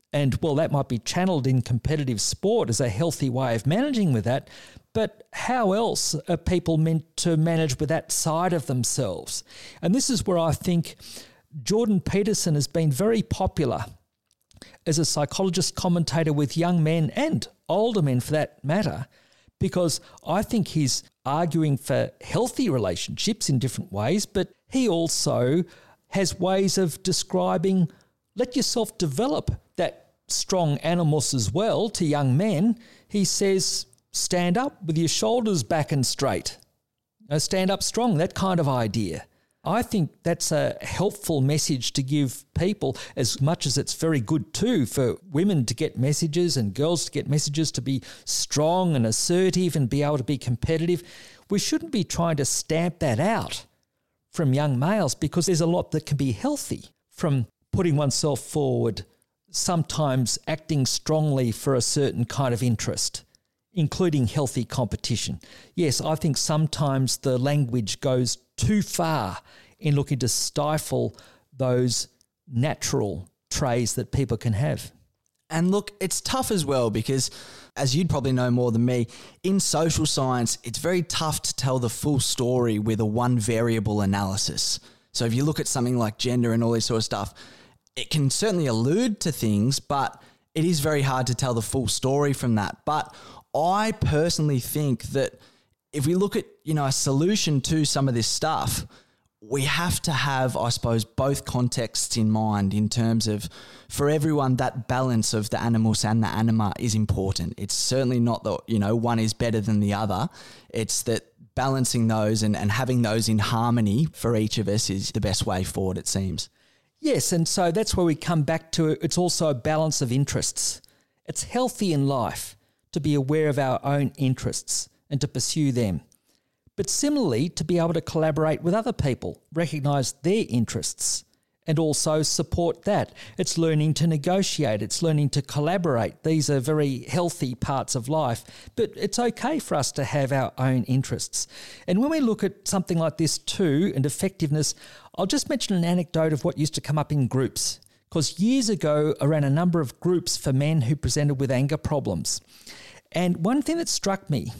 And, well, that might be channeled in competitive sport as a healthy way of managing with that. But how else are people meant to manage with that side of themselves? And this is where I think Jordan Peterson has been very popular as a psychologist commentator with young men and older men for that matter, because I think he's arguing for healthy relationships in different ways, but he also has ways of describing, let yourself develop that strong animus as well to young men. He says, stand up with your shoulders back and straight. Stand up strong, that kind of idea. I think that's a helpful message to give people, as much as it's very good too for women to get messages and girls to get messages to be strong and assertive and be able to be competitive. We shouldn't be trying to stamp that out from young males, because there's a lot that can be healthy from putting oneself forward, sometimes acting strongly for a certain kind of interest, including healthy competition. Yes, I think sometimes the language goes too far in looking to stifle those natural traits that people can have. And look, it's tough as well because, as you'd probably know more than me, in social science, it's very tough to tell the full story with a one variable analysis. So if you look at something like gender and all this sort of stuff, it can certainly allude to things, but it is very hard to tell the full story from that. But I personally think that if we look at, a solution to some of this stuff, we have to have, I suppose, both contexts in mind in terms of, for everyone, that balance of the animus and the anima is important. It's certainly not that, one is better than the other. It's that balancing those and having those in harmony for each of us is the best way forward, it seems. Yes, and so that's where we come back to it's also a balance of interests. It's healthy in life to be aware of our own interests and to pursue them. But similarly, to be able to collaborate with other people, recognise their interests, and also support that. It's learning to negotiate. It's learning to collaborate. These are very healthy parts of life, but it's okay for us to have our own interests. And when we look at something like this too, and effectiveness, I'll just mention an anecdote of what used to come up in groups. Because years ago, I ran a number of groups for men who presented with anger problems. And one thing that struck me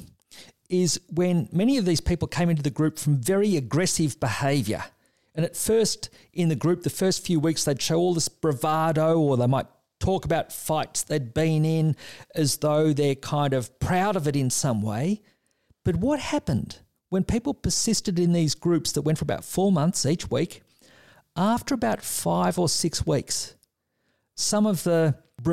is when many of these people came into the group from very aggressive behaviour. And at first in the group, the first few weeks, they'd show all this bravado, or they might talk about fights they'd been in as though they're kind of proud of it in some way. But what happened when people persisted in these groups that went for about 4 months each week? After about 5 or 6 weeks, some of the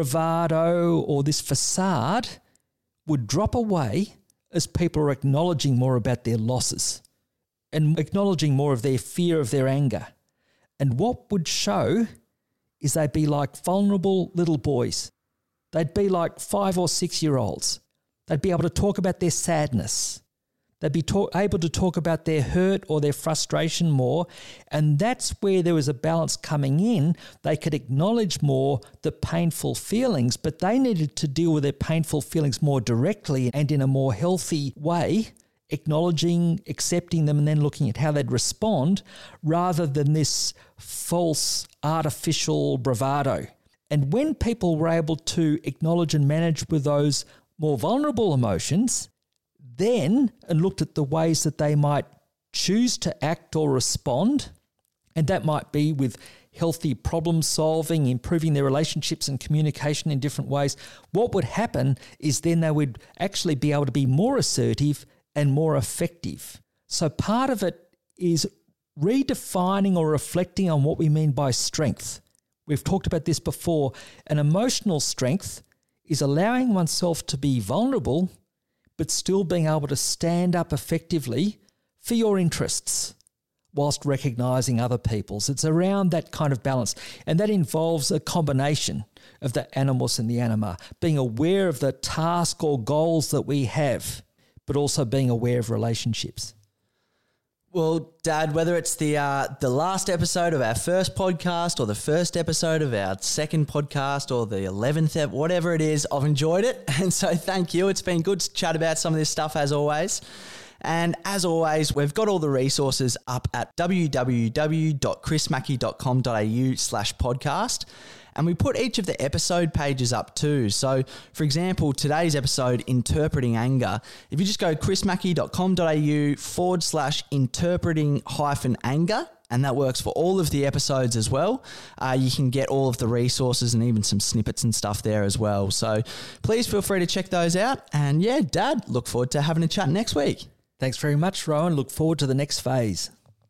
bravado or this facade would drop away as people are acknowledging more about their losses and acknowledging more of their fear of their anger. And what would show is they'd be like vulnerable little boys. They'd be like 5 or 6 year olds. They'd be able to talk about their sadness. They'd be able to talk about their hurt or their frustration more. And that's where there was a balance coming in. They could acknowledge more the painful feelings, but they needed to deal with their painful feelings more directly and in a more healthy way, acknowledging, accepting them, and then looking at how they'd respond, rather than this false, artificial bravado. And when people were able to acknowledge and manage with those more vulnerable emotions, then and looked at the ways that they might choose to act or respond, and that might be with healthy problem solving, improving their relationships and communication in different ways, what would happen is then they would actually be able to be more assertive and more effective. So part of it is redefining or reflecting on what we mean by strength. We've talked about this before. An emotional strength is allowing oneself to be vulnerable but still being able to stand up effectively for your interests whilst recognising other people's. It's around that kind of balance, and that involves a combination of the animus and the anima, being aware of the task or goals that we have, but also being aware of relationships. Well, Dad, whether it's the last episode of our first podcast or the first episode of our second podcast or the 11th, whatever it is, I've enjoyed it. And so thank you. It's been good to chat about some of this stuff as always. And as always, we've got all the resources up at www.chrismackey.com.au/podcast. And we put each of the episode pages up too. So, for example, today's episode, Interpreting Anger, if you just go chrismackey.com.au/interpreting-anger, and that works for all of the episodes as well, you can get all of the resources and even some snippets and stuff there as well. So please feel free to check those out. And yeah, Dad, look forward to having a chat next week. Thanks very much, Rowan. Look forward to the next phase.